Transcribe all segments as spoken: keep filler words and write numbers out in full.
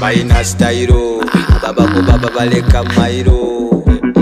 bayina style baba ko baba baleka mairo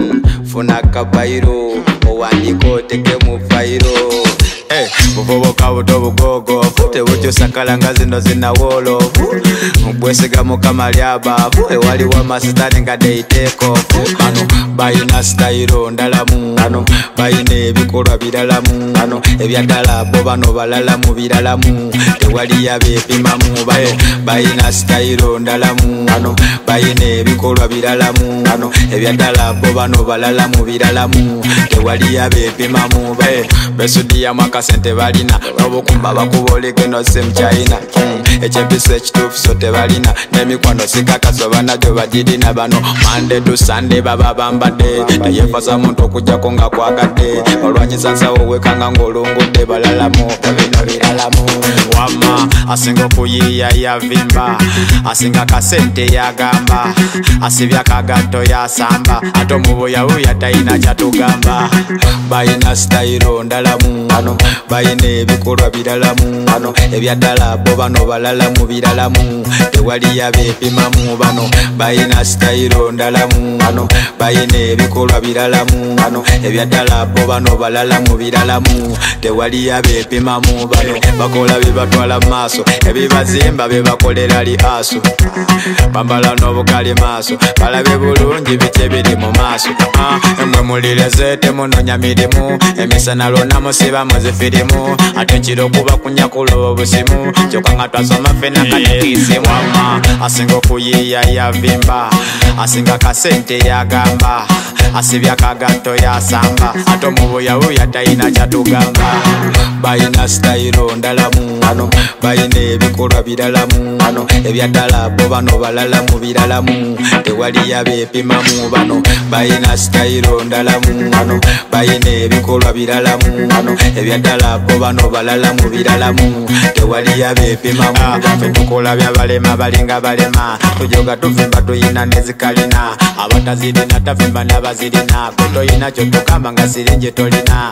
funa kabairo owandiko teke mu fairo eh buboboka butobugogo fute bucho sakalanga zino zina wolo mbwesiga mukamaliaba e wali wa masitani ngadeiteko bano bayina style ndalamu bano bayine bikolwa biralamu bano ebyadala bo bano balala mu biralamu tewali yabe pimamu bayo bayina style ndalamu bano bayine bikolwa biralamu bano ebyadala bo bano balala mu biralamu tewali yabe pimamu bayo besudia makasente balina obukumba bakuboleke no sim China echempise ekitufu sote balina nemikwano sikakaso banajo bagirina bano Monday to Sunday baba bambade tayefasa muntu okujjako nga kwakadde olwanyisansa owekanga ng'olungudde balalamu bino biralamu wama asinga okuyiiya yavimba asinga kasente yagamba asibya kagato yasamba ate omubuyawuya tayina kyatugamba bayina style ndalamu bano bayina ebikolwa biralamu bano ebyaddala bo bano balala mu biralamu tewali yabeepimamu bano bayina style ndalamu bano bayina ebikolwa biralamu bano ebyaddala bo bano balala mu biralamu tewali yabeepimamu bano bakola bibatwala maaso ebibazimba bebakolera li aso bambala n'obukali maaso balabe bulungi biki biri mu maaso emwe mulireze temunonya mirimu emisana lwonna musiba muzifirimu ate nkiro kuba kunyakuloba obusimu kyokka nga twasoma fena katekisimu ama asinga okuyiiya yavimba asinga kasente yagamba asibya kagato yasamba ate omubuyawuya tayina kyatugamba bayina style ndalamu bano bayina ebikolwa biralamu bano ebyaddala bo bano balala mu biralamu tewali yabeepimamu bano bayina style ndalamu bano bayina ebikolwa biralamu bano ebyaddala bo bano balala mu biralamu tewali yabeepimamu ffe tukola byabalema balinga balema tujoga tuvimba tuyina nezikalina abatazirina tavimba n'abazirina gwe toyina kyotugamba nga sirinje tolina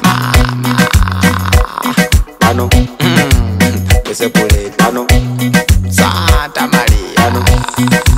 bano ese kule bano Santa Maria bano